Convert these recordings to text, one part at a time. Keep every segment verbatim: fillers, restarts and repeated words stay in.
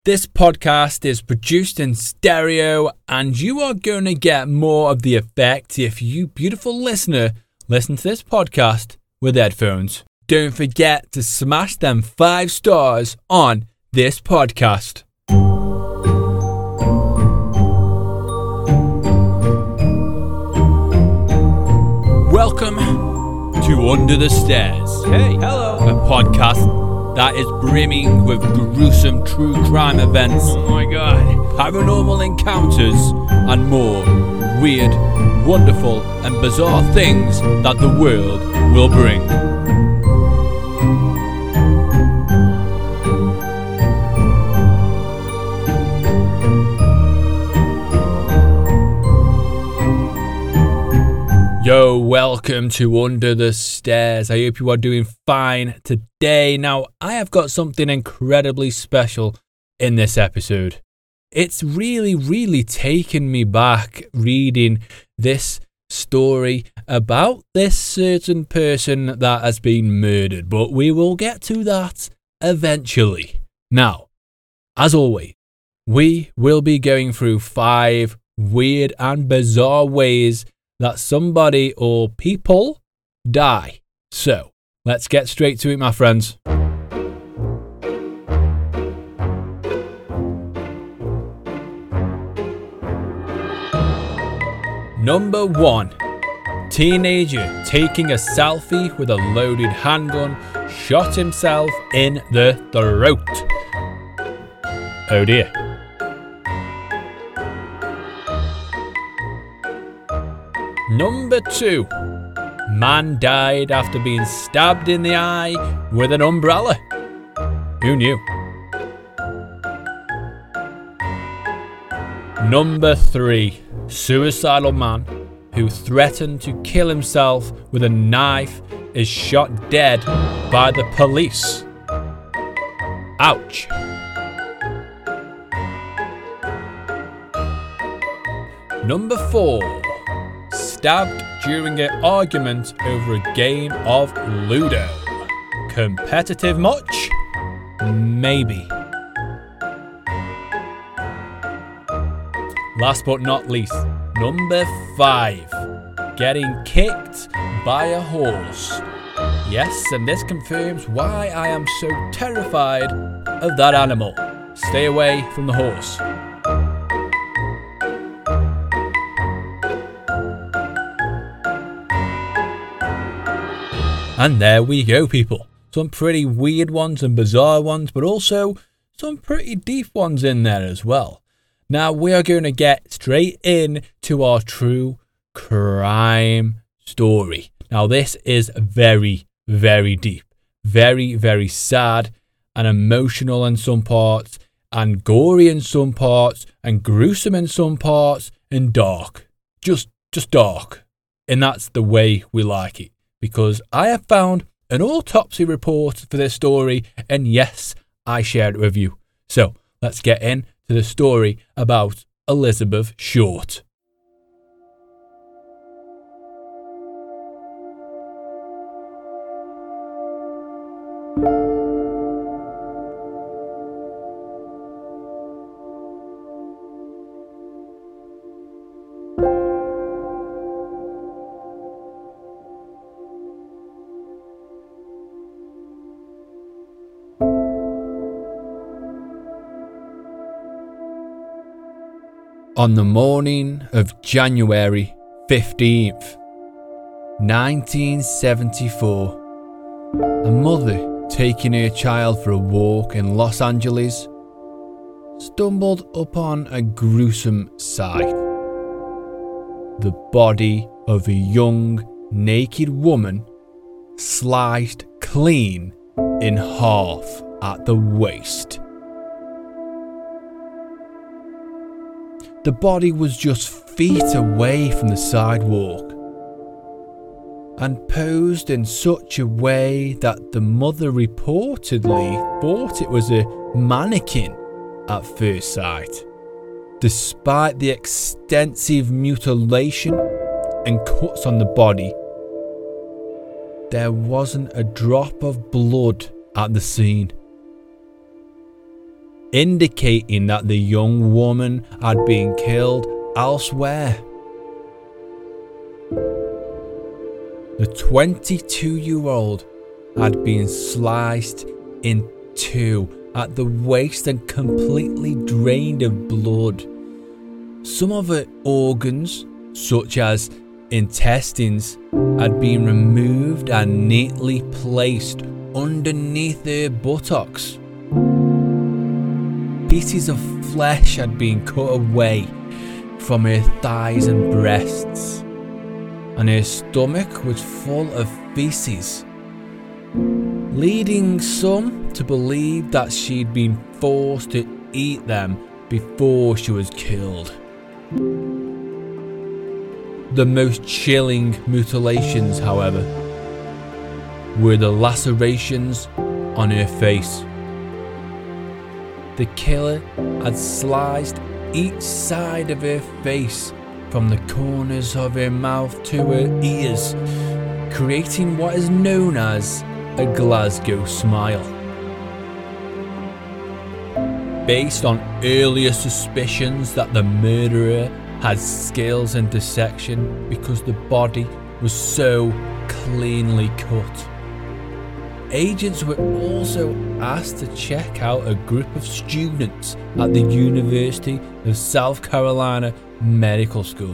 This podcast is produced in stereo, and you are going to get more of the effect if you, beautiful listener, listen to this podcast with headphones. Don't forget to smash them five stars on this podcast. Welcome to Under the Stairs. Hey, hello. A podcast that is brimming with gruesome true crime events. Oh my god. Paranormal encounters and more weird, wonderful and bizarre things that the world will bring. Yo, welcome to Under the Stairs. I hope you are doing fine today. Now, I have got something incredibly special in this episode. It's really, really taken me back reading this story about this certain person that has been murdered, but we will get to that eventually. Now, as always, we will be going through five weird and bizarre ways that somebody or people die. So, let's get straight to it, my friends. Number one. Teenager taking a selfie with a loaded handgun shot himself in the throat. Oh dear. Number two. Man died after being stabbed in the eye with an umbrella. Who knew? Number three. Suicidal man who threatened to kill himself with a knife is shot dead by the police. Ouch. Number four. Stabbed during an argument over a game of Ludo. Competitive much? Maybe. Last but not least, number five. Getting kicked by a horse. Yes, and this confirms why I am so terrified of that animal. Stay away from the horse. And there we go, people. Some pretty weird ones and bizarre ones, but also some pretty deep ones in there as well. Now, we are going to get straight in to our true crime story. Now, this is very, very deep. Very, very sad and emotional in some parts, and gory in some parts, and gruesome in some parts, and dark. Just, just dark. And that's the way we like it. Because I have found an autopsy report for this story, and yes, I shared it with you. So, let's get into the story about Elizabeth Short. On the morning of January fifteenth, nineteen seventy-four, a mother taking her child for a walk in Los Angeles stumbled upon a gruesome sight. The body of a young, naked woman sliced clean in half at the waist. The body was just feet away from the sidewalk and posed in such a way that the mother reportedly thought it was a mannequin at first sight. Despite the extensive mutilation and cuts on the body, there wasn't a drop of blood at the scene. indicating that the young woman had been killed elsewhere. The twenty-two-year-old had been sliced in two at the waist and completely drained of blood. Some of her organs, such as intestines, had been removed and neatly placed underneath her buttocks. Pieces of flesh had been cut away from her thighs and breasts, and her stomach was full of feces, leading some to believe that she'd been forced to eat them before she was killed. The most chilling mutilations, however, were the lacerations on her face. The killer had sliced each side of her face from the corners of her mouth to her ears, creating what is known as a Glasgow smile. Based on earlier suspicions that the murderer had skills in dissection because the body was so cleanly cut, agents were also asked to check out a group of students at the University of South Carolina Medical School.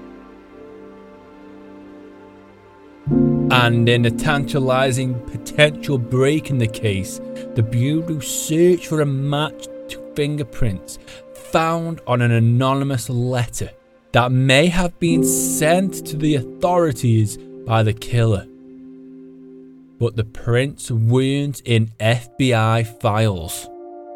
And in a tantalizing potential break in the case, the Bureau searched for a match to fingerprints found on an anonymous letter that may have been sent to the authorities by the killer. But the prints weren't in F B I files.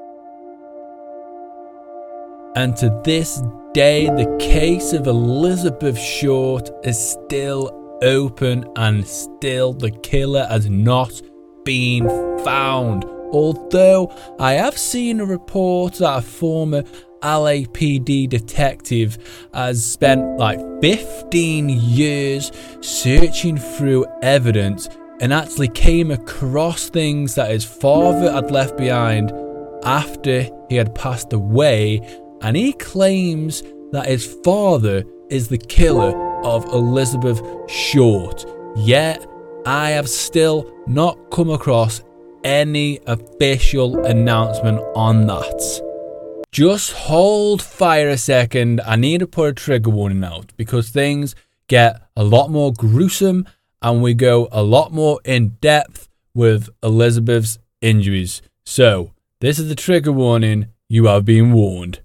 And to this day, the case of Elizabeth Short is still open and still the killer has not been found. Although I have seen a report that a former L A P D detective has spent like fifteen years searching through evidence and actually came across things that his father had left behind after he had passed away, and he claims that his father is the killer of Elizabeth Short. Yet I have still not come across any official announcement on that. Just hold fire a second, I need to put a trigger warning out because things get a lot more gruesome and we go a lot more in depth with Elizabeth's injuries. So, this is the trigger warning, you have been warned.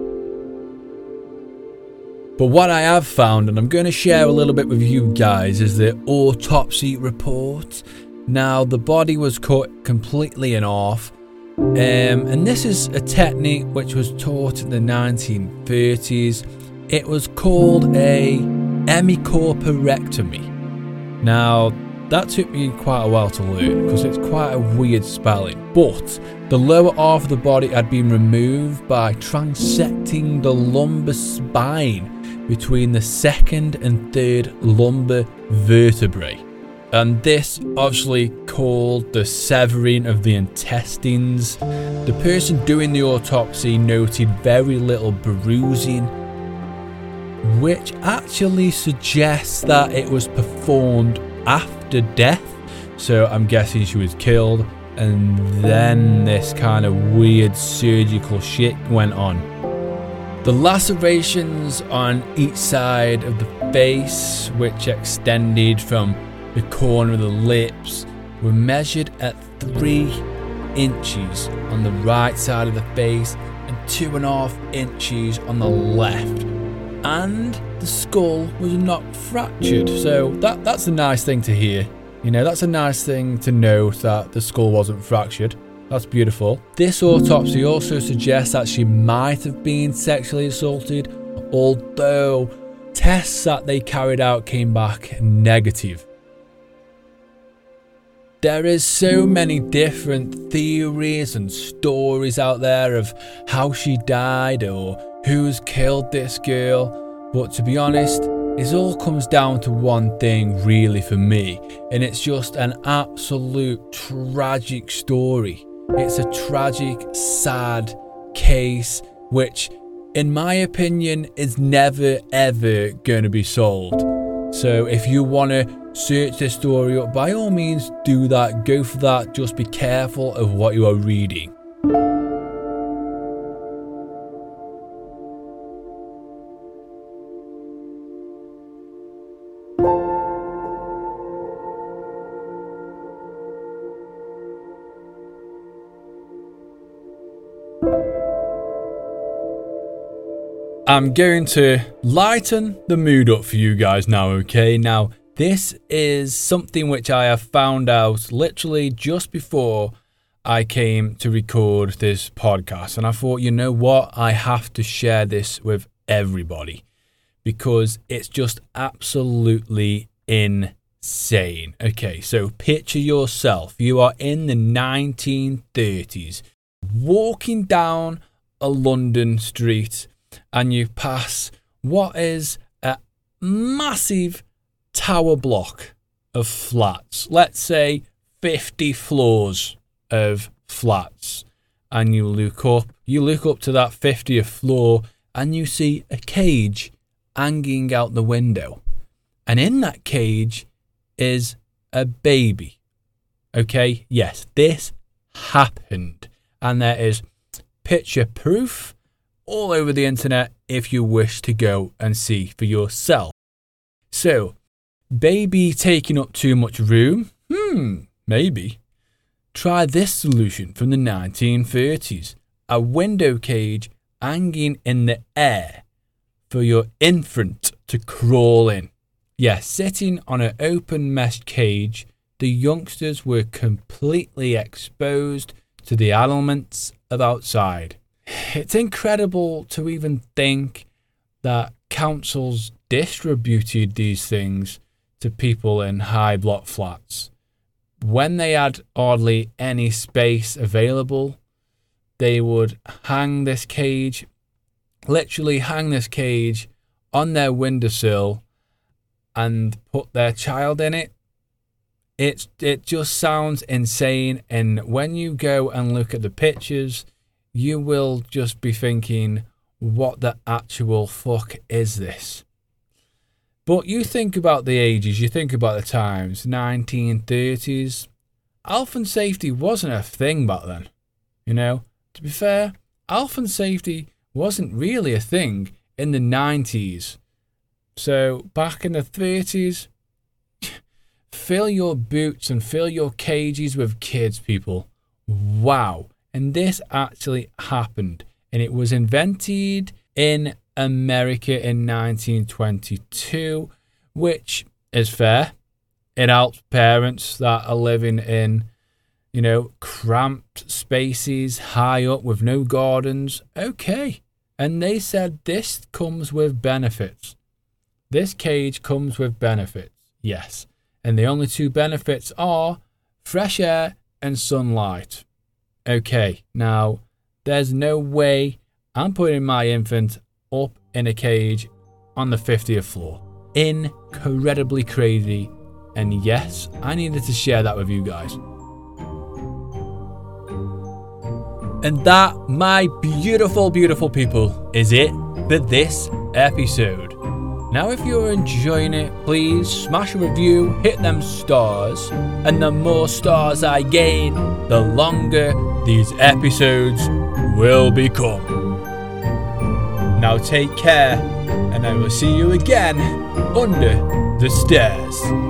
But what I have found, and I'm going to share a little bit with you guys, is the autopsy report. Now, the body was cut completely in half, um, and this is a technique which was taught in the nineteen thirties. It was called a hemicorporectomy. Now, that took me quite a while to learn because it's quite a weird spelling. But the lower half of the body had been removed by transecting the lumbar spine between the second and third lumbar vertebrae. And this obviously called the severing of the intestines. The person doing the autopsy noted very little bruising, which actually suggests that it was performed after death. So I'm guessing she was killed and then this kind of weird surgical shit went on. The lacerations on each side of the face, which extended from the corner of the lips, were measured at three inches on the right side of the face and two and a half inches on the left. And the skull was not fractured, so that that's a nice thing to hear. You know, that's a nice thing to note that the skull wasn't fractured. That's beautiful. This autopsy also suggests that she might have been sexually assaulted, although tests that they carried out came back negative. There is so many different theories and stories out there of how she died or who's killed this girl, but to be honest, it all comes down to one thing really for me, and it's just an absolute tragic story. It's a tragic, sad case which, in my opinion, is never ever going to be solved. So if you want to search this story up, by all means do that, go for that. Just be careful of what you are reading. I'm going to lighten the mood up for you guys now, okay? Now, this is something which I have found out literally just before I came to record this podcast. And I thought, you know what? I have to share this with everybody because it's just absolutely insane. Okay, so picture yourself. You are in the nineteen thirties, walking down a London street, and you pass what is a massive tower block of flats. Let's say fifty floors of flats. And you look up, you look up to that fiftieth floor and you see a cage hanging out the window. And in that cage is a baby. Okay, yes, this happened. And there is picture proof all over the internet if you wish to go and see for yourself. So, baby taking up too much room? Hmm, maybe. Try this solution from the nineteen thirties. A window cage hanging in the air for your infant to crawl in. Yes, sitting on an open mesh cage, the youngsters were completely exposed to the elements of outside. It's incredible to even think that councils distributed these things to people in high block flats. When they had hardly any space available, they would hang this cage, literally hang this cage on their windowsill and put their child in it. It's, it just sounds insane, and when you go and look at the pictures, you will just be thinking, what the actual fuck is this? But you think about the ages, you think about the times, nineteen thirties. Health and safety wasn't a thing back then. You know, to be fair, health and safety wasn't really a thing in the nineties. So back in the thirties, fill your boots and fill your cages with kids, people. Wow. And this actually happened, and it was invented in America in nineteen twenty-two, which is fair. It helps parents that are living in, you know, cramped spaces, high up with no gardens. Okay. And they said this comes with benefits. This cage comes with benefits. Yes. And the only two benefits are fresh air and sunlight. Okay, now, there's no way I'm putting my infant up in a cage on the fiftieth floor. Incredibly crazy. And yes, I needed to share that with you guys. And that, my beautiful, beautiful people, is it for this episode. Now, if you're enjoying it, please smash a review, hit them stars, and the more stars I gain, the longer these episodes will become. Now take care, and I will see you again under the stairs.